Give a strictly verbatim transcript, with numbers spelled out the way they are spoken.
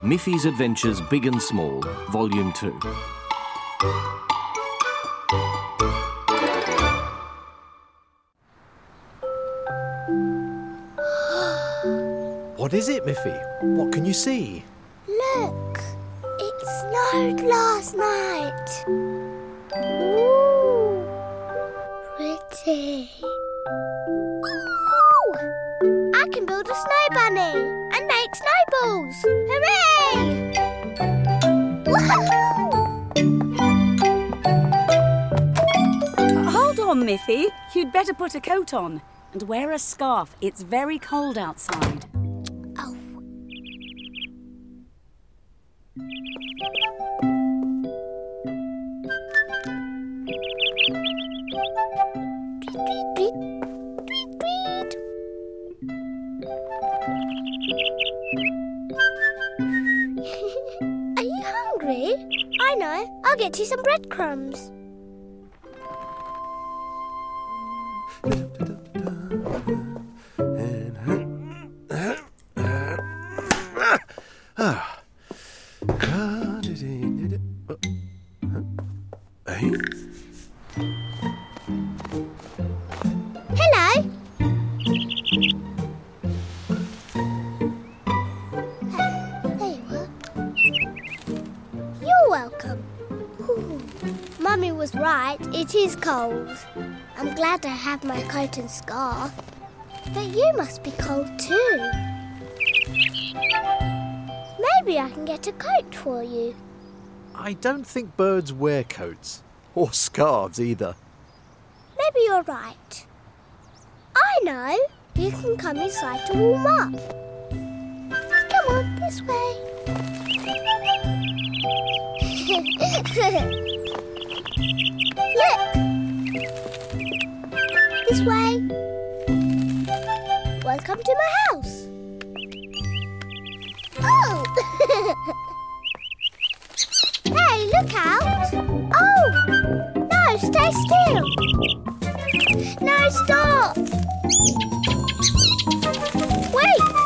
Miffy's Adventures Big and Small, Volume two. What is it, Miffy? What can you see? Look, it snowed last night. Ooh, pretty. Ooh, I can build a snow bunny and make snowballs. Hooray! Woohoo! Hold on, Miffy. You'd better put a coat on and wear a scarf. It's very cold outside. Oh. Tweet, tweet, tweet, tweet. Are you hungry? I know. I'll get you some breadcrumbs. Hello. There you are. You're welcome. Ooh. Mummy was right. It is cold. I'm glad I have my coat and scarf. But you must be cold too. Maybe I can get a coat for you. I don't think birds wear coats. Or scarves either. Maybe you're right. I know. You can come inside to warm up. Come on, this way. Look. This way. Welcome to my house. Oh! Hey, look out! Oh! No, stay still! No, stop! Wait!